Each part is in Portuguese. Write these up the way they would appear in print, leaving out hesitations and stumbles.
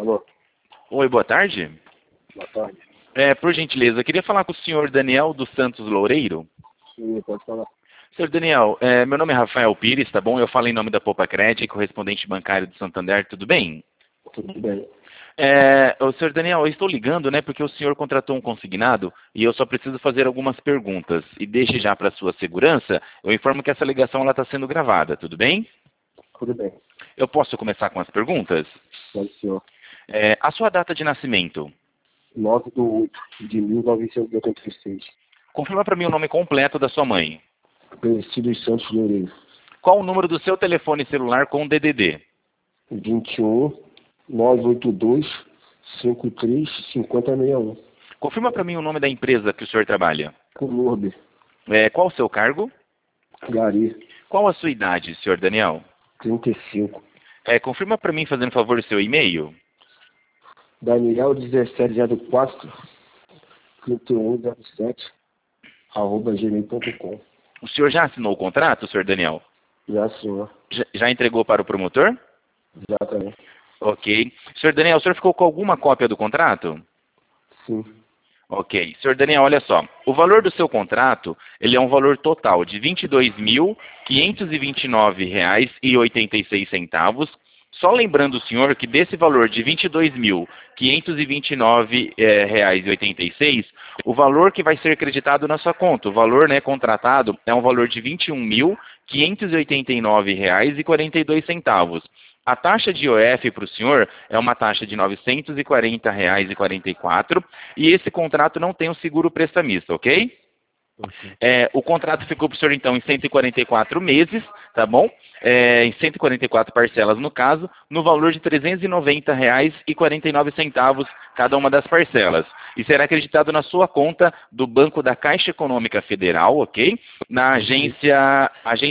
Alô, Oi, boa tarde. boa tarde. Por gentileza, eu queria falar com o senhor Daniel dos Santos Loureiro. Sim, pode falar. Senhor Daniel, meu nome é Rafael Pires, tá bom? Eu falo em nome da Popacred, correspondente bancário do Santander, tudo bem? Tudo bem. Ô, senhor Daniel, eu estou ligando, né, porque o senhor contratou um consignado e eu só preciso fazer algumas perguntas. E desde já para sua segurança, eu informo que essa ligação está sendo gravada, tudo bem? Tudo bem. Eu posso começar com as perguntas? Pode, senhor. A sua data de nascimento? 9/8/1986. Confirma para mim o nome completo da sua mãe. Aparecido Santos Loureiro. Qual o número do seu telefone celular com DDD? 21 982 53 5061. Confirma para mim o nome da empresa que o senhor trabalha. Colorbe. Qual o seu cargo? Gari. Qual a sua idade, senhor Daniel? 35. Confirma para mim, fazendo favor, o seu e-mail. Daniel 1704 3107 @gmail.com. O senhor já assinou o contrato, senhor Daniel? Já, senhor. Já entregou para o promotor? Já também. Ok. Senhor Daniel, o senhor ficou com alguma cópia do contrato? Sim. Ok. Senhor Daniel, olha só. O valor do seu contrato, ele é um valor total de R$ 22.529,86. Só lembrando o senhor que desse valor de R$ 22.529,86, o valor que vai ser creditado na sua conta, o valor, né, contratado, é um valor de R$ 21.589,42. A taxa de IOF para o senhor é uma taxa de R$ 940,44 e esse contrato não tem um seguro prestamista, ok? O contrato ficou para o senhor, então, em 144 meses, tá bom? Em 144 parcelas, no caso, no valor de R$ 390,49 cada uma das parcelas. E será acreditado na sua conta do Banco da Caixa Econômica Federal, ok? Na agência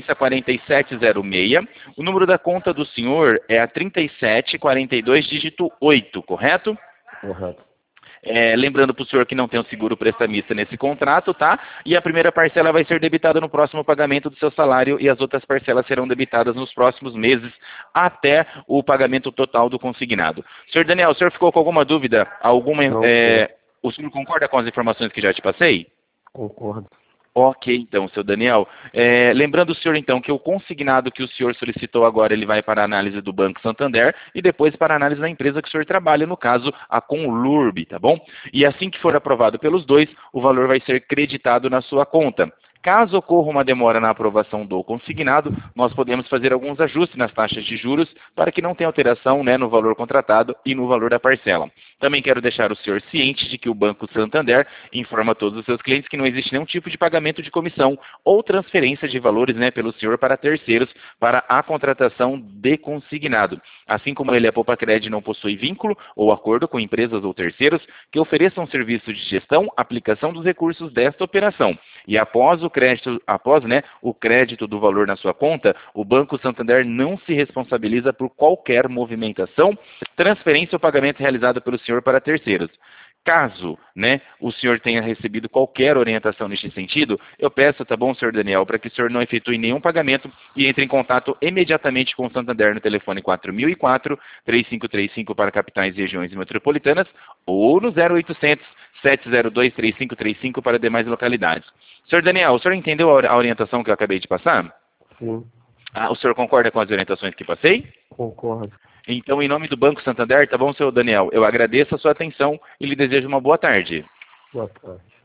4706. O número da conta do senhor é a 3742, dígito 8, correto? Correto. Lembrando para o senhor que não tem o seguro prestamista nesse contrato, tá? E a primeira parcela vai ser debitada no próximo pagamento do seu salário e as outras parcelas serão debitadas nos próximos meses até o pagamento total do consignado. Senhor Daniel, o senhor ficou com alguma dúvida? Não, O senhor concorda com as informações que já te passei? concordo. Ok, então, seu Daniel. Lembrando o senhor, então, que o consignado que o senhor solicitou agora, ele vai para a análise do Banco Santander e depois para a análise da empresa que o senhor trabalha, no caso, a Conlurb, tá bom? E assim que for aprovado pelos dois, o valor vai ser creditado na sua conta. Caso ocorra uma demora na aprovação do consignado, nós podemos fazer alguns ajustes nas taxas de juros para que não tenha alteração, né, no valor contratado e no valor da parcela. Também quero deixar o senhor ciente de que o Banco Santander informa a todos os seus clientes que não existe nenhum tipo de pagamento de comissão ou transferência de valores, né, pelo senhor para terceiros para a contratação de consignado. Assim como ele, a Popacred, não possui vínculo ou acordo com empresas ou terceiros que ofereçam serviço de gestão, aplicação dos recursos desta operação. E após o crédito do valor na sua conta, o Banco Santander não se responsabiliza por qualquer movimentação, transferência ou pagamento realizado pelo senhor para terceiros. Caso, né, o senhor tenha recebido qualquer orientação neste sentido, eu peço, tá bom, senhor Daniel, para que o senhor não efetue nenhum pagamento e entre em contato imediatamente com o Santander no telefone 4004-3535 para capitais e regiões metropolitanas ou no 0800 702 3535 para demais localidades. Senhor Daniel, o senhor entendeu a orientação que eu acabei de passar? Sim, O senhor concorda com as orientações que passei? concordo. Então, em nome do Banco Santander, tá bom, senhor Daniel? Eu agradeço a sua atenção e lhe desejo uma boa tarde. Boa tarde.